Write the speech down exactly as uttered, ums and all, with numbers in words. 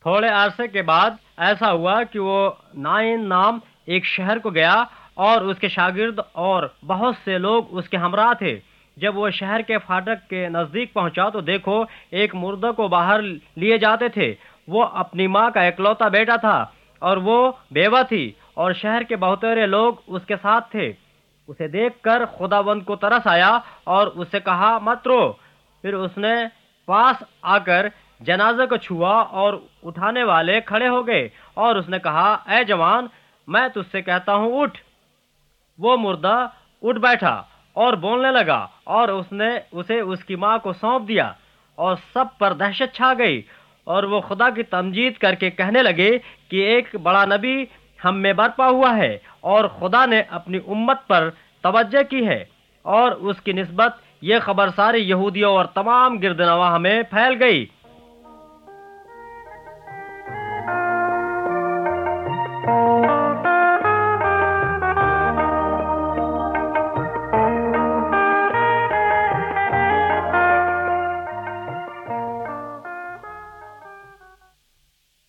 تھوڑے عرصے کے بعد ایسا ہوا کہ وہ نائن نام ایک شہر کو گیا اور اس کے شاگرد اور بہت سے لوگ اس کے ہمراہ تھے۔ جب وہ شہر کے فاٹک کے نزدیک پہنچا تو دیکھو ایک مردہ کو باہر لیے جاتے تھے۔ وہ اپنی ماں کا اکلوتا بیٹا تھا اور وہ بیوہ تھی، اور شہر کے بہترے لوگ اس کے ساتھ تھے۔ اسے دیکھ کر خداوند کو ترس آیا اور اس سے کہا مت رو۔ پھر اس نے پاس آ کر جنازے کو چھوا اور اٹھانے والے کھڑے ہو گئے، اور اس نے کہا اے جوان، میں تجھ سے کہتا ہوں اٹھ۔ وہ مردہ اٹھ بیٹھا اور بولنے لگا، اور اس نے اسے اس کی ماں کو سونپ دیا، اور سب پر دہشت چھا گئی، اور وہ خدا کی تمجید کر کے کہنے لگے کہ ایک بڑا نبی ہم میں برپا ہوا ہے، اور خدا نے اپنی امت پر توجہ کی ہے۔ اور اس کی نسبت یہ خبر سارے یہودیوں اور تمام گردنواح میں پھیل گئی۔